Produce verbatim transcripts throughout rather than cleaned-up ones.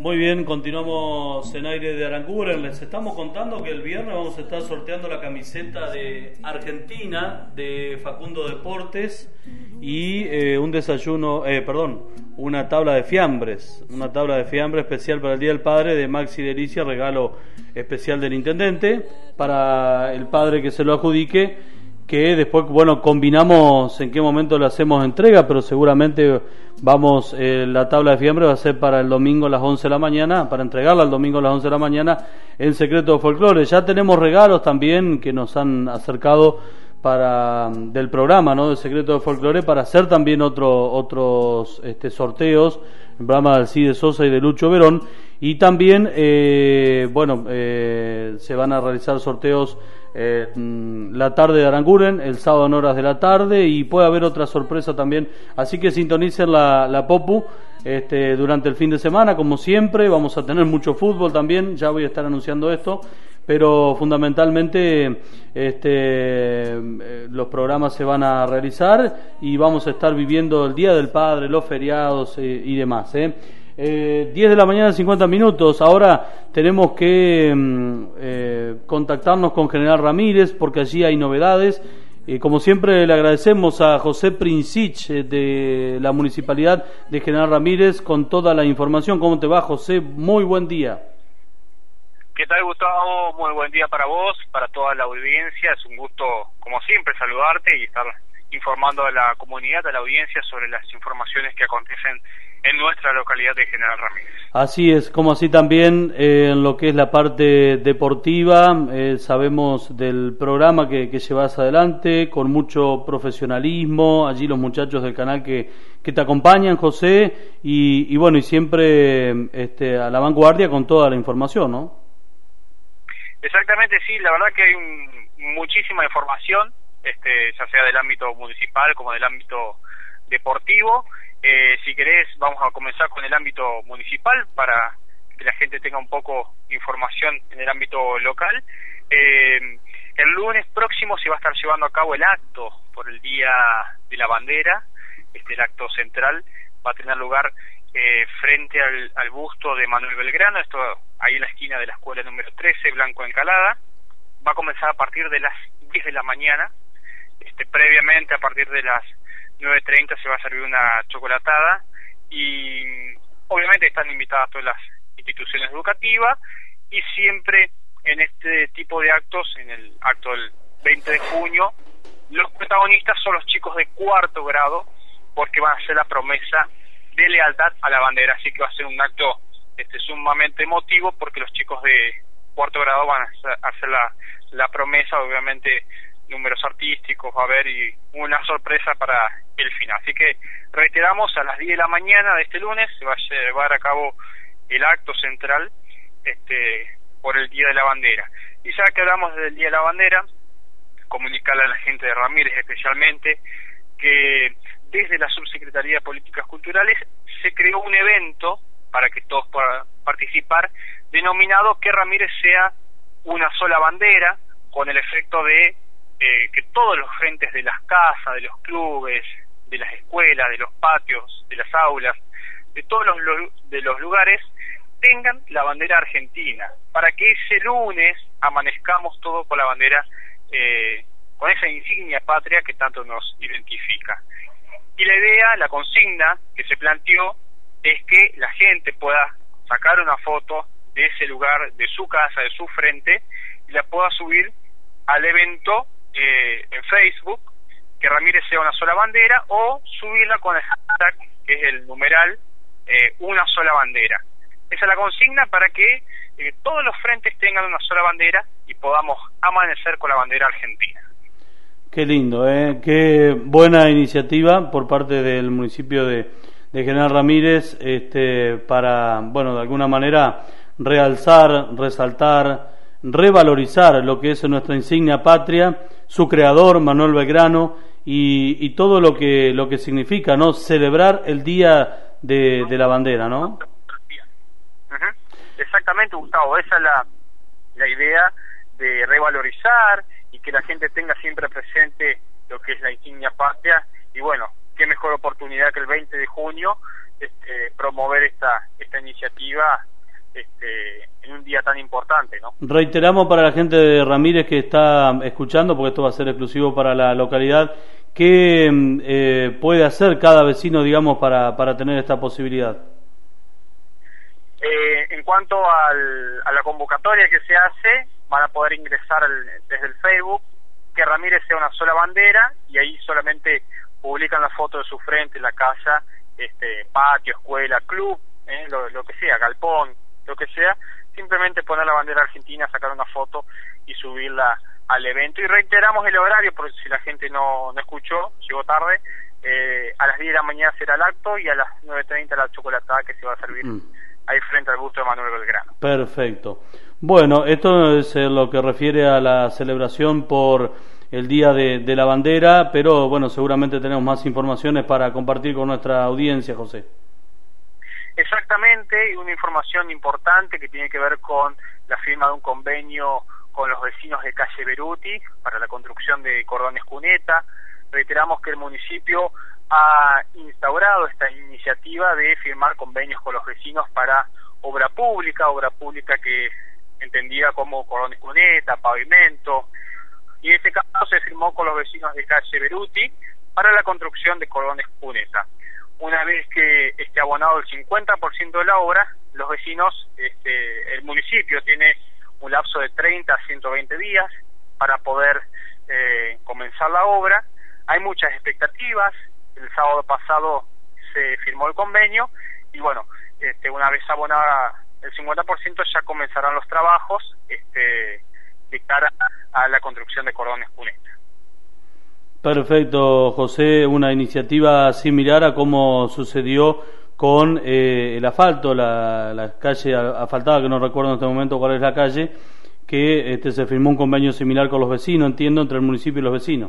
Muy bien, continuamos en Aire de Aranguren. Les estamos contando que el viernes vamos a estar sorteando la camiseta de Argentina de Facundo Deportes y eh, un desayuno, eh, perdón, una tabla de fiambres, una tabla de fiambres especial para el Día del Padre de Maxi Delicia, regalo especial del intendente para el padre que se lo adjudique, que después, bueno, combinamos en qué momento le hacemos entrega, pero seguramente vamos, eh, la tabla de fiambre va a ser para el domingo a las once de la mañana, para entregarla el domingo a las once de la mañana en Secreto de Folclore. Ya tenemos regalos también que nos han acercado para del programa, ¿no?, de Secreto de Folclore, para hacer también otro, otros este, sorteos, el programa de Alcide Sosa y de Lucho Verón, y también, eh, bueno, eh, se van a realizar sorteos Eh, la tarde de Aranguren, el sábado en horas de la tarde, y puede haber otra sorpresa también, así que sintonicen la, la Popu este, durante el fin de semana, como siempre. Vamos a tener mucho fútbol también, ya voy a estar anunciando esto, pero fundamentalmente este, eh, los programas se van a realizar y vamos a estar viviendo el Día del Padre, los feriados eh, y demás, ¿eh? Eh, diez de la mañana, cincuenta minutos. Ahora tenemos que eh, contactarnos con General Ramírez porque allí hay novedades. Eh, como siempre le agradecemos a José Princich eh, de la Municipalidad de General Ramírez con toda la información. ¿Cómo te va, José? Muy buen día. ¿Qué tal, Gustavo? Muy buen día para vos, para toda la audiencia. Es un gusto, como siempre, saludarte y estar informando a la comunidad, a la audiencia sobre las informaciones que acontecen en nuestra localidad de General Ramírez. Así es, como así también eh, en lo que es la parte deportiva, eh, sabemos del programa que, que llevas adelante con mucho profesionalismo, allí los muchachos del canal que, que te acompañan, José, y, y bueno, y siempre este, a la vanguardia con toda la información, ¿no? Exactamente, sí, la verdad que hay un, muchísima información, este, ya sea del ámbito municipal como del ámbito deportivo. Eh, si querés, vamos a comenzar con el ámbito municipal para que la gente tenga un poco de información en el ámbito local. Eh, el lunes próximo se va a estar llevando a cabo el acto por el Día de la Bandera. Este, el acto central va a tener lugar eh, frente al, al busto de Manuel Belgrano, esto ahí en la esquina de la escuela número trece, Blanco Encalada. Va a comenzar a partir de las diez de la mañana. Este, previamente, a partir de las nueve treinta se va a servir una chocolatada y obviamente están invitadas todas las instituciones educativas, y siempre en este tipo de actos, en el acto del veinte de junio, los protagonistas son los chicos de cuarto grado, porque van a hacer la promesa de lealtad a la bandera, así que va a ser un acto este, sumamente emotivo, porque los chicos de cuarto grado van a hacer la, la promesa, obviamente números artísticos va a haber y una sorpresa para el final. Así que reiteramos, a las diez de la mañana de este lunes se va a llevar a cabo el acto central este por el Día de la Bandera. Y ya que hablamos del Día de la Bandera, comunicarle a la gente de Ramírez especialmente que desde la Subsecretaría de Políticas Culturales se creó un evento para que todos puedan participar, denominado Que Ramírez sea una sola bandera, con el efecto de Eh, que todos los frentes de las casas, de los clubes, de las escuelas, de los patios, de las aulas, de todos los, de los lugares, tengan la bandera argentina, para que ese lunes amanezcamos todos con la bandera, eh, con esa insignia patria que tanto nos identifica. Y la idea, la consigna que se planteó, es que la gente pueda sacar una foto de ese lugar, de su casa, de su frente, y la pueda subir al evento Eh, en Facebook, Que Ramírez sea una sola bandera, o subirla con el hashtag, que es el numeral eh, una sola bandera. Esa es la consigna para que eh, todos los frentes tengan una sola bandera y podamos amanecer con la bandera argentina. Qué lindo, ¿eh? Qué buena iniciativa por parte del municipio de, de General Ramírez, este, para, bueno, de alguna manera realzar, resaltar, revalorizar lo que es nuestra insignia patria, su creador Manuel Belgrano, y, y todo lo que lo que significa, ¿no?, celebrar el Día de, de la Bandera, ¿no? Uh-huh. Exactamente, Gustavo, esa es la, la idea de revalorizar y que la gente tenga siempre presente lo que es la insignia patria, y bueno, qué mejor oportunidad que el veinte de junio este, promover esta esta iniciativa este, en un día tan importante, ¿no? Reiteramos para la gente de Ramírez que está escuchando, porque esto va a ser exclusivo para la localidad, ¿qué eh, puede hacer cada vecino, digamos, para, para tener esta posibilidad? Eh, en cuanto al, a la convocatoria que se hace, van a poder ingresar al, desde el Facebook, que Ramírez sea una sola bandera, y ahí solamente publican la foto de su frente, la casa, este, patio, escuela, club, eh, lo, lo que sea, galpón, lo que sea, simplemente poner la bandera argentina, sacar una foto y subirla al evento. Y reiteramos el horario, por si la gente no, no escuchó, llegó tarde, eh, a las diez de la mañana será el acto y a las nueve treinta la chocolatada que se va a servir mm. ahí frente al busto de Manuel Belgrano. Perfecto. Bueno, esto es lo que refiere a la celebración por el Día de, de la Bandera, pero bueno, seguramente tenemos más informaciones para compartir con nuestra audiencia, José. Exactamente, y una información importante que tiene que ver con la firma de un convenio con los vecinos de calle Beruti para la construcción de cordones cuneta. Reiteramos que el municipio ha instaurado esta iniciativa de firmar convenios con los vecinos para obra pública, obra pública que entendida como cordones cuneta, pavimento, y en este caso se firmó con los vecinos de calle Beruti para la construcción de cordones cuneta. Una vez que esté abonado el cincuenta por ciento de la obra, los vecinos, este, el municipio tiene un lapso de treinta a ciento veinte días para poder eh, comenzar la obra. Hay muchas expectativas. El sábado pasado se firmó el convenio y bueno, este, una vez abonada el cincuenta por ciento ya comenzarán los trabajos este, de cara a la construcción de cordones cuneta. Perfecto, José, una iniciativa similar a como sucedió con eh, el asfalto, la, la calle asfaltada, que no recuerdo en este momento cuál es la calle, que este, se firmó un convenio similar con los vecinos, entiendo, entre el municipio y los vecinos.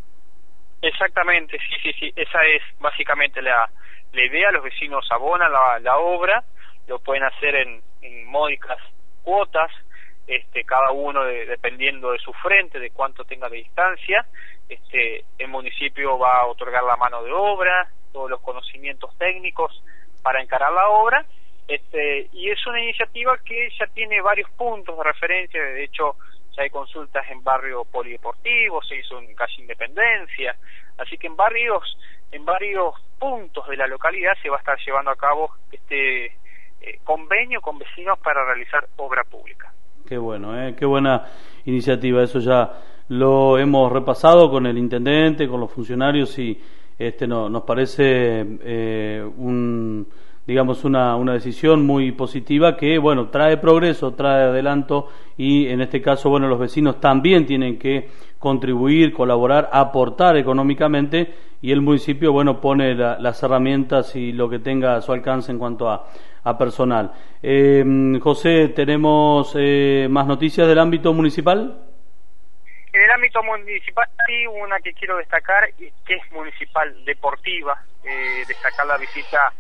Exactamente, sí, sí, sí, esa es básicamente la, la idea. Los vecinos abonan la, la obra, lo pueden hacer en, en módicas cuotas, este, cada uno de, dependiendo de su frente, de cuánto tenga de distancia. Este, el municipio va a otorgar la mano de obra, todos los conocimientos técnicos para encarar la obra, este, y es una iniciativa que ya tiene varios puntos de referencia. De hecho, ya hay consultas en barrio polideportivo, se hizo en calle Independencia, así que en barrios, en varios puntos de la localidad se va a estar llevando a cabo este eh, convenio con vecinos para realizar obra pública. Qué bueno, eh, qué buena iniciativa. Eso ya lo hemos repasado con el intendente, con los funcionarios, y este no, nos parece eh, un digamos una, una decisión muy positiva que bueno trae progreso, trae adelanto, y en este caso bueno los vecinos también tienen que contribuir, colaborar, aportar económicamente, y el municipio bueno pone la, las herramientas y lo que tenga a su alcance en cuanto a, a personal. Eh, José, ¿tenemos eh, más noticias del ámbito municipal? En el ámbito municipal sí, una que quiero destacar, que es municipal deportiva, eh, destacar la visita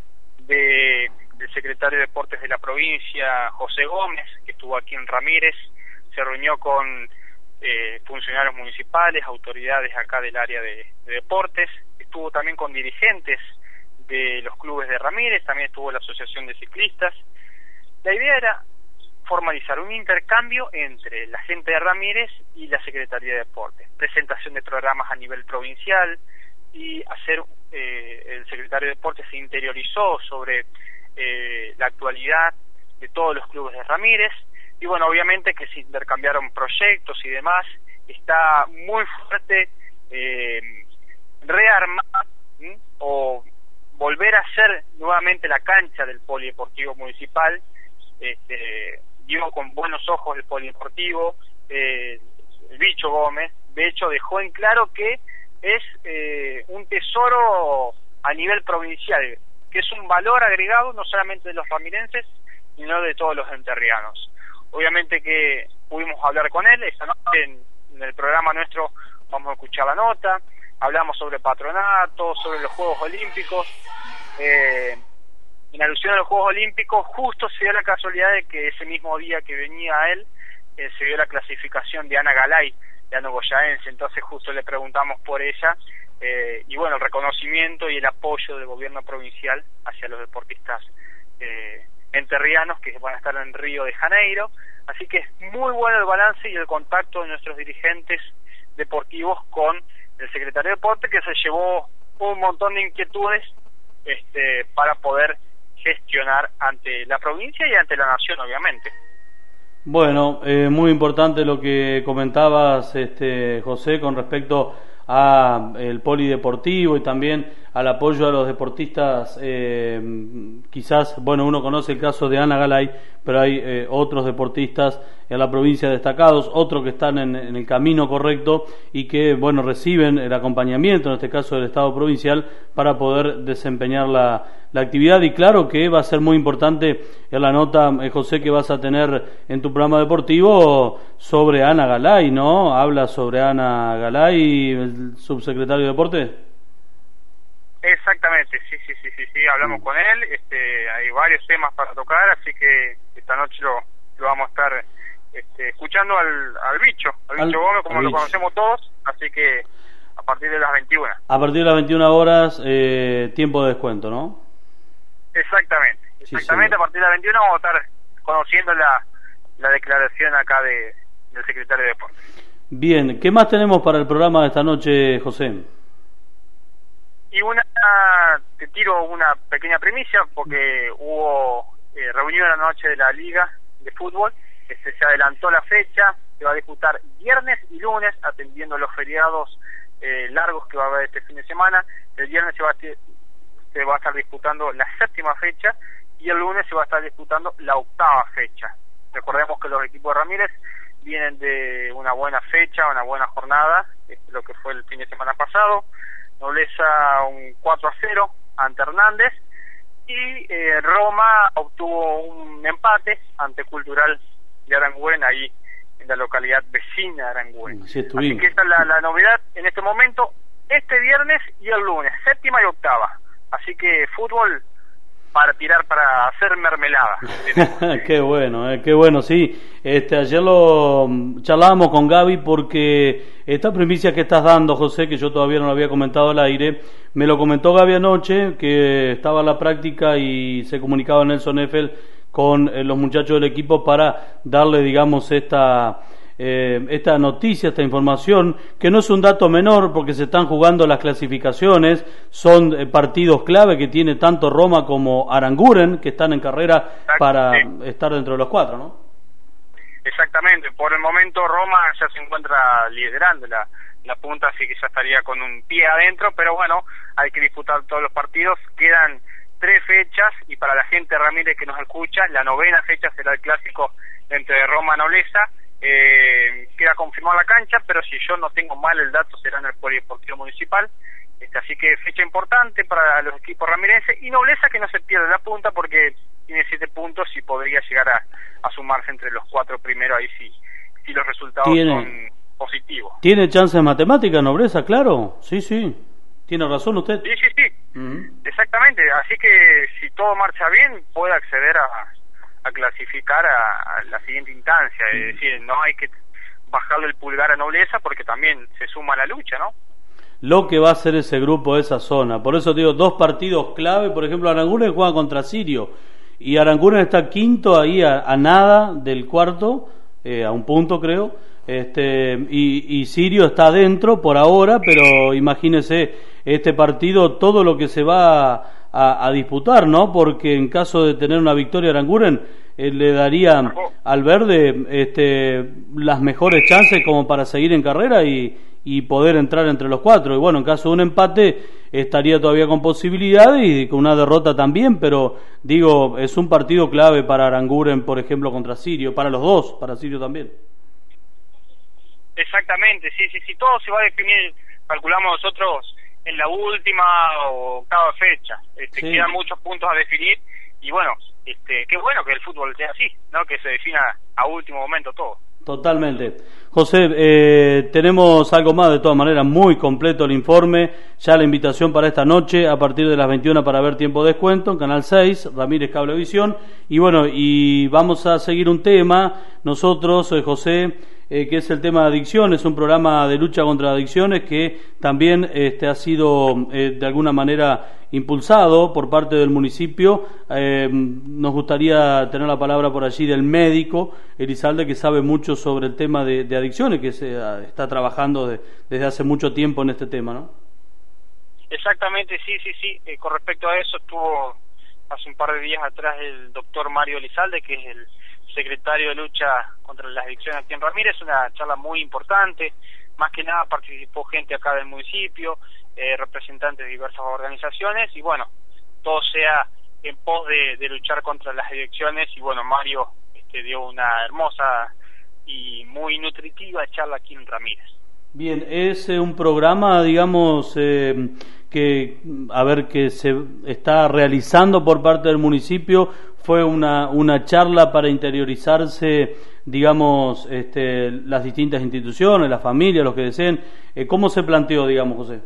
de, del secretario de Deportes de la provincia, José Gómez, que estuvo aquí en Ramírez, se reunió con eh, funcionarios municipales, autoridades acá del área de, de deportes, estuvo también con dirigentes de los clubes de Ramírez, también estuvo la Asociación de Ciclistas. La idea era formalizar un intercambio entre la gente de Ramírez y la Secretaría de Deportes, presentación de programas a nivel provincial, y hacer eh, el secretario de Deportes se interiorizó sobre eh, la actualidad de todos los clubes de Ramírez, y bueno, obviamente que se intercambiaron proyectos y demás. Está muy fuerte eh, rearmar ¿sí? o volver a hacer nuevamente la cancha del Polideportivo Municipal. Este, vio con buenos ojos el Polideportivo, eh, el Bicho Gómez, de hecho dejó en claro que es eh, un tesoro a nivel provincial, que es un valor agregado no solamente de los ramirenses, sino de todos los enterrianos. Obviamente que pudimos hablar con él, esta noche en, en el programa nuestro vamos a escuchar la nota, hablamos sobre patronato, sobre los Juegos Olímpicos. eh, En alusión a los Juegos Olímpicos, justo se dio la casualidad de que ese mismo día que venía él, eh, se dio la clasificación de Ana Galay, de Ano Goyaense, entonces justo le preguntamos por ella, eh, y bueno, el reconocimiento y el apoyo del gobierno provincial hacia los deportistas eh, enterrianos que van a estar en Río de Janeiro. Así que es muy bueno el balance y el contacto de nuestros dirigentes deportivos con el secretario de Deporte, que se llevó un montón de inquietudes este, para poder gestionar ante la provincia y ante la nación, obviamente. Bueno, eh, muy importante lo que comentabas, este, José, con respecto a el polideportivo y también al apoyo a los deportistas. Eh, quizás, bueno, uno conoce el caso de Ana Galay, pero hay eh, otros deportistas en la provincia destacados, otros que están en, en el camino correcto y que, bueno, reciben el acompañamiento, en este caso del Estado provincial, para poder desempeñar la, la actividad. Y claro que va a ser muy importante en la nota, eh, José, que vas a tener en tu programa deportivo sobre Ana Galay, ¿no? Habla sobre Ana Galay, el subsecretario de Deporte. Exactamente, sí, sí, sí, sí, sí, hablamos mm. con él, este, hay varios temas para tocar, así que esta noche lo, lo vamos a estar este, escuchando al, al bicho, al, al bicho Gómez, como lo bicho. conocemos todos, así que a partir de las veintiuna. A partir de las veintiuna horas, eh, tiempo de descuento, ¿no? Exactamente, exactamente, sí, a partir de las veintiuna vamos a estar conociendo la, la declaración acá de, del secretario de Deportes. Bien, ¿qué más tenemos para el programa de esta noche, José? Y una, te tiro una pequeña primicia, porque hubo eh, reunión anoche de la Liga de Fútbol, este, se adelantó la fecha, se va a disputar viernes y lunes, atendiendo los feriados eh, largos que va a haber este fin de semana. El viernes se va, a, se va a estar disputando la séptima fecha, y el lunes se va a estar disputando la octava fecha. Recordemos que los equipos de Ramírez vienen de una buena fecha, una buena jornada, este, lo que fue el fin de semana pasado. Nobleza un cuatro a cero ante Hernández, y eh, Roma obtuvo un empate ante Cultural de Aranguren, ahí en la localidad vecina de Aranguren. Sí, así que esta es la, la novedad en este momento, este viernes y el lunes, séptima y octava. Así que fútbol para tirar, para hacer mermelada. Qué bueno, eh, qué bueno, sí. Este, ayer lo charlábamos con Gaby, porque esta primicia que estás dando, José, que yo todavía no lo había comentado al aire, me lo comentó Gaby anoche, que estaba en la práctica y se comunicaba Nelson Eiffel con eh, los muchachos del equipo para darle, digamos, esta... Eh, esta noticia, esta información, que no es un dato menor, porque se están jugando las clasificaciones, son eh, partidos clave que tiene tanto Roma como Aranguren, que están en carrera Exacto, para sí. estar dentro de los cuatro, ¿no? Exactamente, por el momento Roma ya se encuentra liderando la, la punta, así que ya estaría con un pie adentro, pero bueno, hay que disputar todos los partidos, quedan tres fechas, y para la gente Ramírez que nos escucha, la novena fecha será el clásico entre Roma y Nobleza. Eh, queda confirmada la cancha, pero si yo no tengo mal el dato será en el Polideportivo Municipal, este, así que fecha importante para los equipos ramirenses, y Nobleza que no se pierde la punta porque tiene siete puntos y podría llegar a, a sumarse entre los cuatro primeros, ahí sí, si los resultados ¿Tiene, son positivos. ¿Tiene chances matemáticas Nobleza? Claro, sí, sí, tiene razón usted. Sí, sí, sí, uh-huh. Exactamente, así que si todo marcha bien puede acceder a a clasificar a, a la siguiente instancia, es decir, no hay que bajarle el pulgar a Nobleza porque también se suma a la lucha, ¿no? Lo que va a hacer ese grupo, esa zona, por eso digo, dos partidos clave, por ejemplo, Aranguren juega contra Sirio, y Aranguren está quinto ahí a, a nada del cuarto, eh, a un punto creo, este y, y Sirio está adentro por ahora, pero imagínese este partido, todo lo que se va a A, a disputar, ¿no? Porque en caso de tener una victoria Aranguren, eh, le daría al verde este, las mejores chances como para seguir en carrera y, y poder entrar entre los cuatro. Y bueno, en caso de un empate estaría todavía con posibilidades y con una derrota también, pero digo, es un partido clave para Aranguren, por ejemplo, contra Sirio, para los dos, para Sirio también. Exactamente, sí, sí, sí, todo se va a definir, calculamos nosotros, en la última o octava fecha. Este, sí. Quedan muchos puntos a definir y bueno, este, qué bueno que el fútbol sea así, ¿no? Que se defina a último momento todo. Totalmente. José, eh, tenemos algo más, de todas maneras, muy completo el informe, ya la invitación para esta noche a partir de las veintiuna para ver Tiempo de Descuento en Canal seis, Ramírez Cablevisión, y bueno, y vamos a seguir un tema, nosotros, eh, José, eh, que es el tema de adicciones, un programa de lucha contra adicciones que también este, ha sido eh, de alguna manera impulsado por parte del municipio. Eh, nos gustaría tener la palabra por allí del médico Elizalde, que sabe mucho sobre el tema de, de adicciones, que se, está trabajando de, desde hace mucho tiempo en este tema, ¿no? Exactamente, sí, sí, sí. Eh, con respecto a eso, estuvo hace un par de días atrás el doctor Mario Elizalde, que es el secretario de lucha contra las adicciones aquí en Ramírez. Una charla muy importante. Más que nada participó gente acá del municipio, eh, representantes de diversas organizaciones, y bueno, todo sea en pos de, de luchar contra las adicciones. Y bueno, Mario este, dio una hermosa y muy nutritiva charla aquí en Ramírez. Bien, es eh, un programa, digamos, eh, que, a ver, que se está realizando por parte del municipio. Fue una, una charla para interiorizarse, digamos, este, las distintas instituciones, las familias, los que deseen. Eh, ¿Cómo se planteó, digamos, José?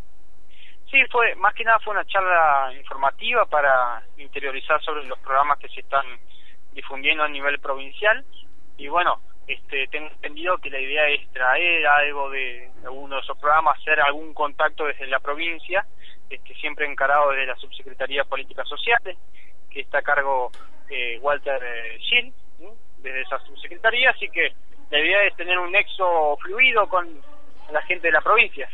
Sí, fue, más que nada fue una charla informativa para interiorizar sobre los programas que se están difundiendo a nivel provincial. Y bueno, este, tengo entendido que la idea es traer algo de alguno de esos programas, hacer algún contacto desde la provincia, este, siempre encarado desde la Subsecretaría de Políticas Sociales, que está a cargo de Walter Gil, ¿sí? Desde esa subsecretaría. Así que la idea es tener un nexo fluido con la gente de la provincia.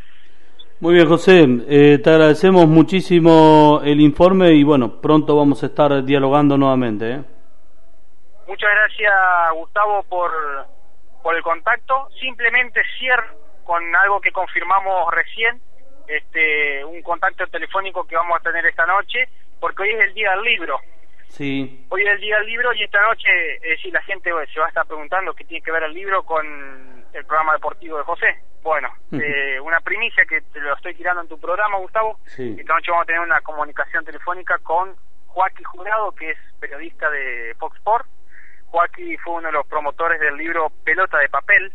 Muy bien, José, eh, te agradecemos muchísimo el informe y bueno, pronto vamos a estar dialogando nuevamente, ¿eh? Muchas gracias, Gustavo, por, por el contacto. Simplemente cierro con algo que confirmamos recién, este, un contacto telefónico que vamos a tener esta noche, porque hoy es el día del libro. Sí. Hoy es el día del libro y esta noche, es decir, la gente se va a estar preguntando qué tiene que ver el libro con el programa deportivo de José. Bueno, eh, una primicia que te lo estoy tirando en tu programa, Gustavo. Sí. Esta noche vamos a tener una comunicación telefónica con Joaquín Jurado, que es periodista de Fox Sports. Joaquín fue uno de los promotores del libro Pelota de Papel,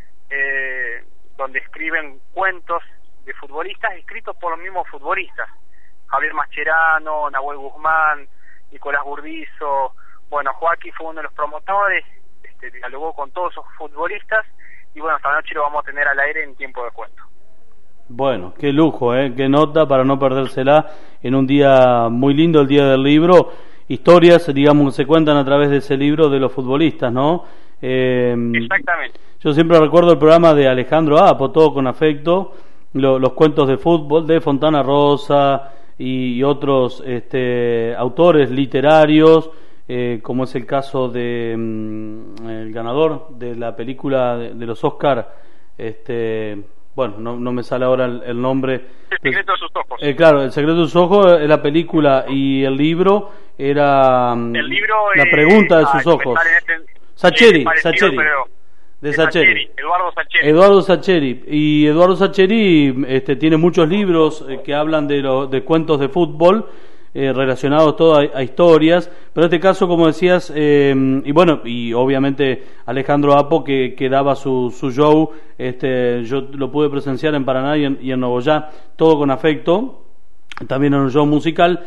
eh, donde escriben cuentos de futbolistas escritos por los mismos futbolistas. Javier Mascherano, Nahuel Guzmán, Nicolás Burdizo. Bueno, Joaquín fue uno de los promotores, este, dialogó con todos esos futbolistas y bueno, esta noche lo vamos a tener al aire en tiempo de cuento. Bueno, qué lujo, ¿eh? Qué nota para no perdérsela en un día muy lindo, el día del libro. Historias, digamos, que se cuentan a través de ese libro de los futbolistas, ¿no? Eh, Exactamente. Yo siempre recuerdo el programa de Alejandro Apo, Todo con Afecto, lo, los cuentos de fútbol de Fontana Rosa y, y otros este, autores literarios, eh, como es el caso de mm, el ganador de la película de, de los Oscar, este, bueno, no, no me sale ahora el, el nombre. El secreto de sus ojos. Eh, claro, El secreto de sus ojos es la película y el libro era el libro, La eh, pregunta de sus ah, ojos. Este, Sacheri, parecido, Sacheri. Pero, de de Sacheri. Sacheri, Eduardo Sacheri. Eduardo Sacheri. Y Eduardo Sacheri este, tiene muchos libros eh, que hablan de, lo, de cuentos de fútbol, eh, relacionados todo a, a historias, pero en este caso, como decías, eh, y bueno, y obviamente Alejandro Apo, que, que daba su, su show, este, yo lo pude presenciar en Paraná y en, y en Nogoyá, Todo con Afecto, también en un show musical.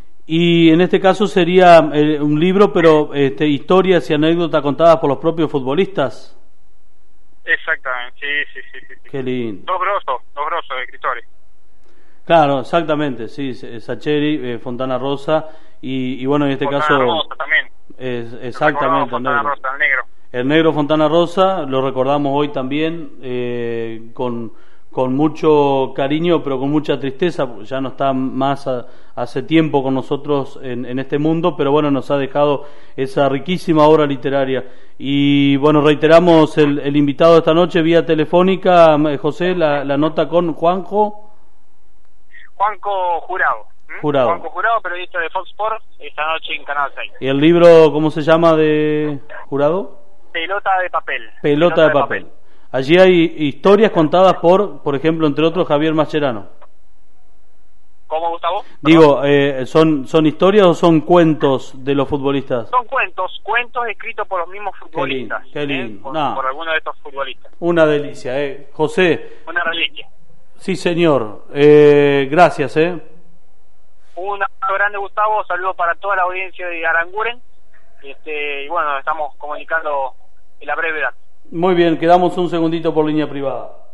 Y en este caso sería eh, un libro, pero este, historias y anécdotas contadas por los propios futbolistas. Exactamente, sí, sí, sí, sí, sí. Qué lindo. Dos grosos, dos grosos escritores. Claro, exactamente, sí, Sacheri, eh, Fontana Rosa, y, y bueno, en este Fontana caso... Rosa también. Es, exactamente, Fontana negro. Rosa, el negro. El negro Fontana Rosa, lo recordamos hoy también, eh, con... con mucho cariño, pero con mucha tristeza, porque ya no está más a, hace tiempo con nosotros en, en este mundo, pero bueno, nos ha dejado esa riquísima obra literaria. Y bueno, reiteramos el, el invitado de esta noche vía telefónica, José, la, la nota con Juanjo. Juanjo Jurado. ¿Mm? Jurado. Juanjo Jurado, periodista de Fox Sports, esta noche en Canal seis. ¿Y el libro, cómo se llama, de Jurado? Pelota de papel. Pelota, Pelota de, de papel. papel. Allí hay historias contadas por, por ejemplo, entre otros, Javier Mascherano. ¿Cómo, Gustavo? Digo, eh, ¿son, ¿son historias o son cuentos de los futbolistas? Son cuentos, cuentos escritos por los mismos futbolistas. Qué lindo, qué lindo. ¿eh? Por, No. por algunos de estos futbolistas. Una delicia, ¿eh? José. Una reliquia. Sí, señor. Eh, gracias, ¿eh? Un abrazo grande, Gustavo. Saludos para toda la audiencia de Aranguren. Este, y bueno, nos estamos comunicando en la brevedad. Muy bien, quedamos un segundito por línea privada.